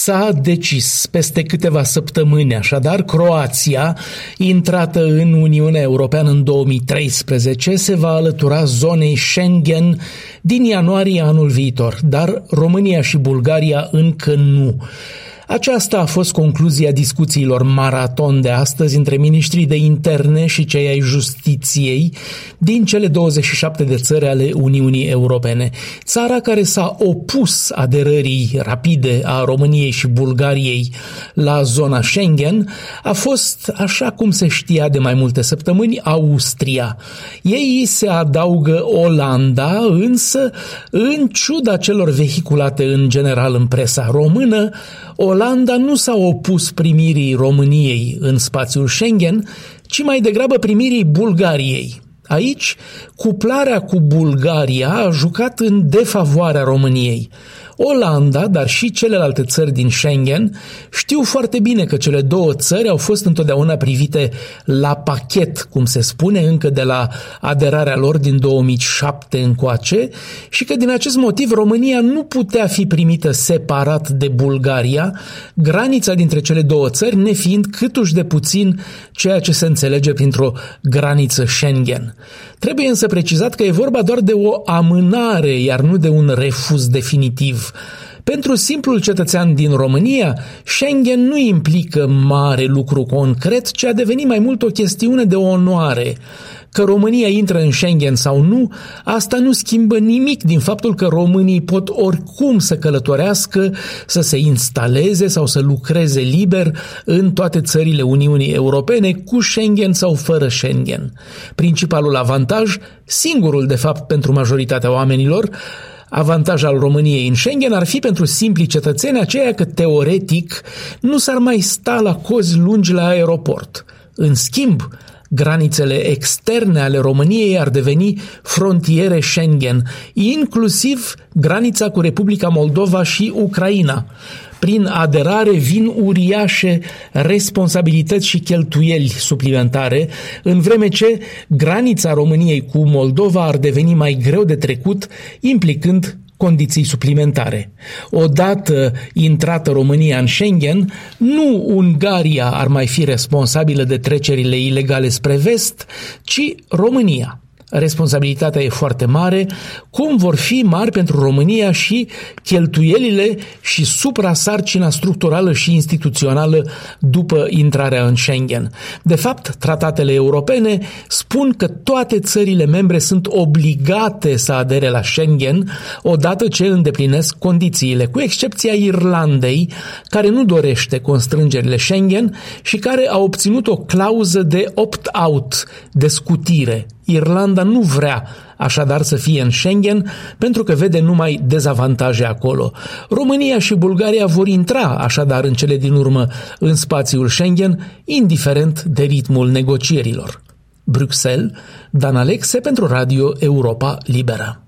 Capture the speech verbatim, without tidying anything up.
S-a decis peste câteva săptămâni, așadar, Croația, intrată în Uniunea Europeană în două mii treisprezece, se va alătura zonei Schengen din ianuarie anul viitor, dar România și Bulgaria încă nu. Aceasta a fost concluzia discuțiilor maraton de astăzi între miniștrii de interne și cei ai justiției din cele douăzeci și șapte de țări ale Uniunii Europene. Țara care s-a opus aderării rapide a României și Bulgariei la zona Schengen a fost, așa cum se știa de mai multe săptămâni, Austria. Ei se adaugă Olanda, însă, în ciuda celor vehiculate în general în presa română, Olanda nu s-a opus primirii României în spațiul Schengen, ci mai degrabă primirii Bulgariei. Aici, cuplarea cu Bulgaria a jucat în defavoarea României. Olanda, dar și celelalte țări din Schengen, știu foarte bine că cele două țări au fost întotdeauna privite la pachet, cum se spune, încă de la aderarea lor din două mii șapte încoace, și că din acest motiv România nu putea fi primită separat de Bulgaria, granița dintre cele două țări nefiind câtuși de puțin ceea ce se înțelege printr-o graniță Schengen. Trebuie însă precizat că e vorba doar de o amânare, iar nu de un refuz definitiv. Pentru simplul cetățean din România, Schengen nu implică mare lucru concret, ci a devenit mai mult o chestiune de onoare. Că România intră în Schengen sau nu, asta nu schimbă nimic din faptul că românii pot oricum să călătorească, să se instaleze sau să lucreze liber în toate țările Uniunii Europene, cu Schengen sau fără Schengen. Principalul avantaj, singurul de fapt pentru majoritatea oamenilor, avantaj al României în Schengen ar fi pentru simplii cetățeni aceea că, teoretic, nu s-ar mai sta la cozi lungi la aeroport. În schimb, granițele externe ale României ar deveni frontiere Schengen, inclusiv granița cu Republica Moldova și Ucraina. Prin aderare vin uriașe responsabilități și cheltuieli suplimentare, în vreme ce granița României cu Moldova ar deveni mai greu de trecut, implicând condiții suplimentare. Odată intrată România în Schengen, nu Ungaria ar mai fi responsabilă de trecerile ilegale spre vest, ci România. Responsabilitatea e foarte mare, cum vor fi mari pentru România și cheltuielile și suprasarcina structurală și instituțională după intrarea în Schengen. De fapt, tratatele europene spun că toate țările membre sunt obligate să adere la Schengen odată ce îndeplinesc condițiile, cu excepția Irlandei, care nu dorește constrângerile Schengen și care a obținut o clauză de opt-out, de scutire. Irlanda nu vrea așadar să fie în Schengen pentru că vede numai dezavantaje acolo. România și Bulgaria vor intra așadar în cele din urmă în spațiul Schengen, indiferent de ritmul negocierilor. Bruxelles, Dan Alexe pentru Radio Europa Liberă.